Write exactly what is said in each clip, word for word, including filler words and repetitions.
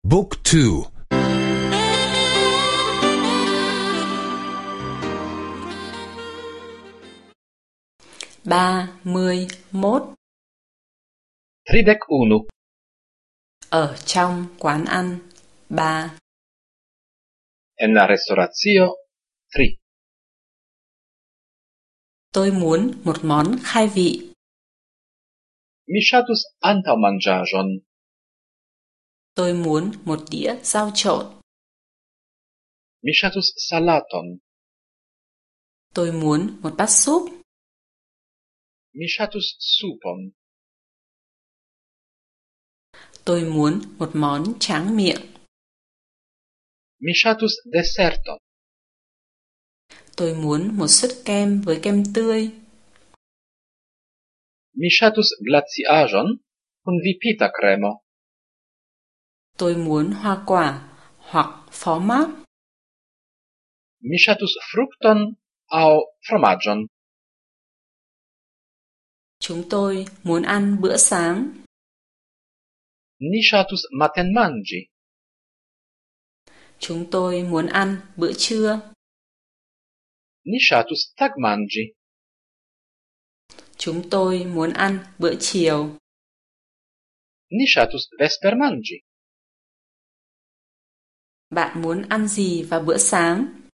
Book two. ba mươi mốt. Tridek unu. Ở trong quán ăn. Ba. En la restauratio. Tri. Tôi muốn một món khai vị. Mi ŝatus antaŭmanĝaĵon. Tôi muốn một đĩa rau trộn. Mi ŝatus salaton. Tôi muốn một bát súp. Mi ŝatus supon. Tôi muốn một món tráng miệng. Mi ŝatus deserton. Tôi muốn một suất kem với kem tươi. Mi ŝatus glaciaĵon kun vipita kremo. Tôi muốn hoa quả hoặc phó mác. Mi ŝatus frukton aŭ fromaĝon. Chúng tôi muốn ăn bữa sáng. Ni ŝatus matenmanĝi. Chúng tôi muốn ăn bữa trưa. Ni ŝatus tagmanĝi. Chúng tôi muốn ăn bữa chiều. Ni ŝatus vespermanĝi. Bạn muốn ăn gì vào bữa sáng?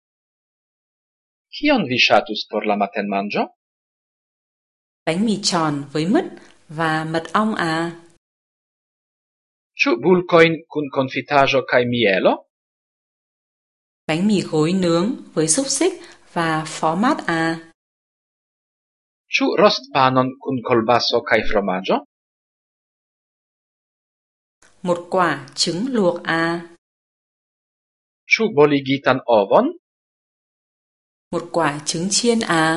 Kion vi ŝatus por la matenmanĝo? Bánh mì tròn với mứt và mật ong à? Ĉu bulkojn kun konfitaĵo kaj mielo? Bánh mì gối nướng với xúc xích và phó mát à? Ĉu rostpanon kun kolbaso kaj fromaĝo? Một quả trứng luộc à? Ĉu boligitan ovon? Một quả trứng chiên à?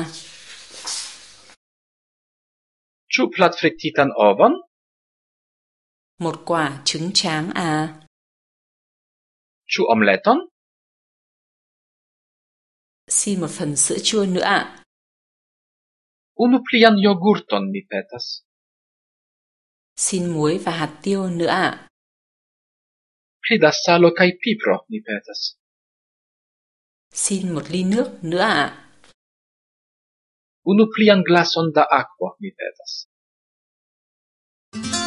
Ĉu platfrititan ovon? Một quả trứng tráng à? Ĉu omleton? Xin một phần sữa chua nữa ạ. Unu plian jogurton mi petas. Xin muối và hạt tiêu nữa ạ. Pli da salo kaj pipro mi petas. Xin một ly nước nữa ạ. Unu plian glason da akvo mi petas.